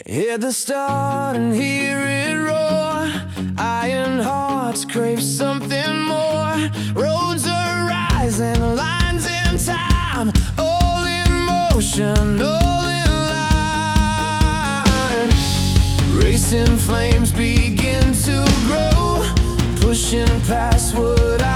Hear the start and hear it roar. Iron hearts crave something more. Roads are rising, lines in time, all in motion, all in line. Racing flames begin to grow, pushing past what